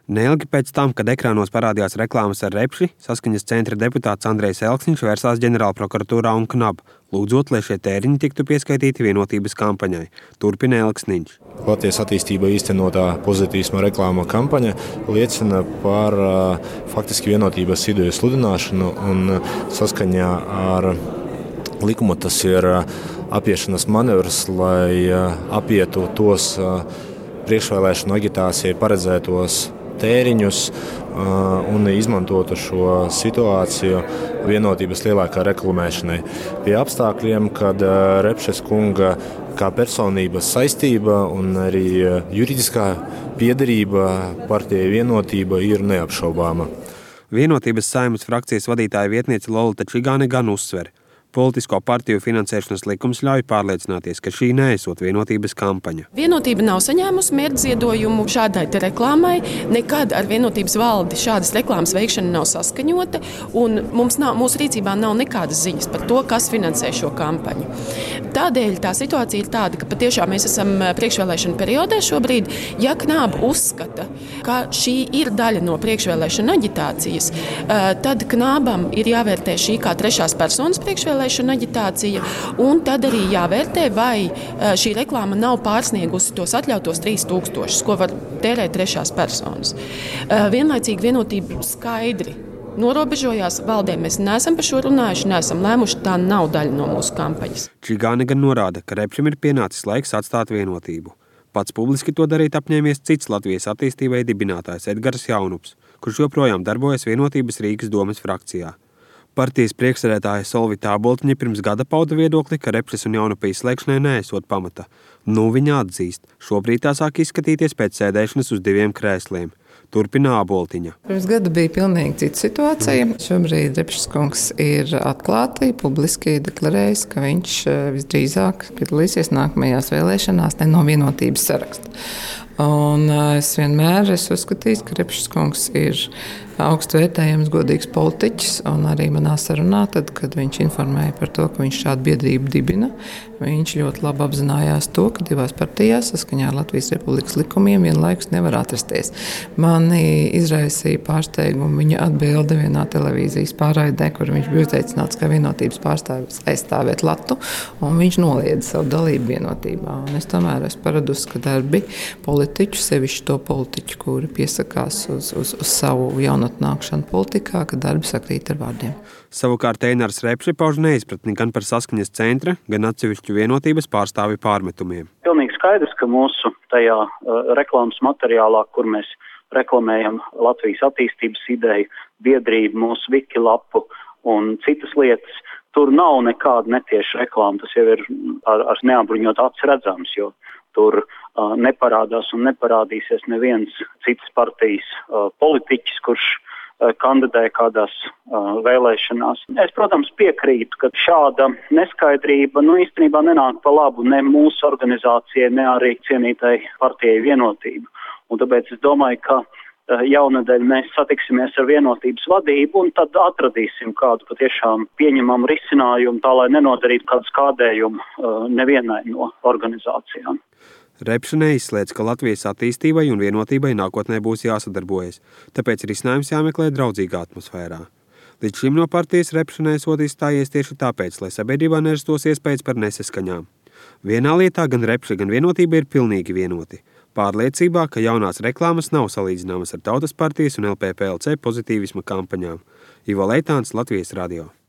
Neilgi pēc tam, kad ekrānos parādījās reklāmas ar Repši, Saskaņas centra deputāts Andrejs Elksniņš vērsās ģenerālprokuratūrā un KNAB, lūdzot, lai šie tēriņi tiktu pieskaitīti vienotības kampaņai. Turpina Elksniņš. Latvijas attīstība īstenotā pozitīvisma reklāma kampaņa liecina par faktiski vienotības ideju sludināšanu un saskaņā ar likumu tas ir apiešanas manevrs, lai apietu tos priekšvēlēšanu agitācijai paredzētos tēriņus un izmantotu šo situāciju vienotības lielākā reklamēšanai. Pie apstākļiem, kad Repšes kunga kā personības saistība un arī juridiskā piederība partijai Vienotība ir neapšaubāma. Vienotības Saeimas frakcijas vadītāja vietniece Lolita Čigāne gan uzsver. Politisko partiju finansēšanas likums ļauj pārliecināties, ka šī neesot vienotības kampaņa. Vienotība nav saņēmusi mērķziedojumu šādai reklāmai. Nekad ar vienotības valdi šādas reklāmas veikšana nav saskaņota, un mūsu rīcībā nav nekādas ziņas par to, kas finansē šo kampaņu. Tādēļ tā situācija ir tāda, ka patiešām mēs esam priekšvēlēšanu periodē šobrīd. Ja KNAB uzskata, ka šī ir daļa no priekšvēlēšanu aģitācijas, tad KNABam ir jāvērtē šī kā trešās personas priekšvēlēšana aģitācija, un tad arī jāvērtē, vai šī reklāma nav pārsniegusi tos atļautos 3000, ko var tērēt trešās personas. Vienlaicīgi Vienotība skaidri norobežojās valdē. Mēs neesam par šo runājuši, neesam lēmuši, tā nav daļa no mūsu kampaņas. Čigāne gan norāda, ka Repšim ir pienācis laiks atstāt Vienotību. Pats publiski to darīt apņēmies cits Latvijas attīstībai dibinātājs Edgars Jaunups, kurš joprojām darbojas Vienotības Rīgas domes frakcijā. Partijas priekšsēdētāja Solvita Āboltiņa pirms gada pauda viedokli, ka Repšes un Jaunupa izslēgšanai neesot pamata. Viņa atzīst, šobrīd tā sāk izskatīties pēc sēdēšanas uz 2 krēsliem. Turpina Āboltiņa. Pirms gada bija pilnīgi cita situācija. Šobrīd Repšes kungs ir atklāti, publiski deklarējis, ka viņš visdrīzāk piedalīsies nākamajās vēlēšanās ne no Vienotības saraksta. Un es vienmēr esmu uzskatījis, ka Repšes kungs ir augstu vērtējams, godīgs politiķis, un arī manā sarunā, tad, kad viņš informēja par to, ka viņš šādu biedrību dibina, viņš ļoti labi apzinājās to, ka divās partijās saskaņā ar Latvijas Republikas likumiem vienlaikus nevar atrasties. Mani izraisīja pārsteigumu viņa atbilde vienā televīzijas pārraidē, kur viņš bija uzaicināts kā vienotības pārstāvis aizstāvēt Latu, un viņš noliedza savu dalību vienotībā. Un es tomēr esmu paradusi, ka darbi politiķu, sevišķi to politiķu, kuri piesakās uz savu jaunatnākšanu politikā, ka darbi sakrīt ar vārdiem. Savukārt Einars Repši pauž neizpratni gan par Saskaņas centra, gan atsevišķu Vienotības pārstāvju pārmetumiem. Pilnīgi skaidrs, ka mūsu tajā reklāmas materiālā, kur mēs reklamējam Latvijas attīstības ideju, biedrību, mūsu Wikilapu un citas lietas, tur nav nekāda netieša reklāma. Tas jau ir ar neapbruņot acis redzams, jo tur neparādās un neparādīsies neviens citas partijas politiķis, kurš kandidē kādās vēlēšanās. Es, protams, piekrītu, ka šāda neskaidrība īstenībā nenāk pa labu ne mūsu organizācijai, ne arī cienītai partijai Vienotība. Un tāpēc es domāju, ka jaunadēļ mēs satiksimies ar Vienotības vadību un tad atradīsim kādu patiešām pieņemamu risinājumu, tā lai nenodarītu kādu skādējumu nevienai no organizācijām. Repša neizslēdz, ka Latvijas attīstībai un Vienotībai nākotnē būs jāsadarbojas, tāpēc risinājums jāmeklē draudzīgā atmosfērā. Līdz šim no partijas Repša neesot izstājies tieši tāpēc, lai sabiedrībā nerastos iespējas par nesaskaņām. Vienā lietā gan Repša, gan Vienotība ir pilnīgi vienoti. Pārliecībā, ka jaunās reklāmas nav salīdzināmas ar Tautas partijas un LPPLC pozitīvisma kampaņām. Ivo Leitāns, Latvijas radio.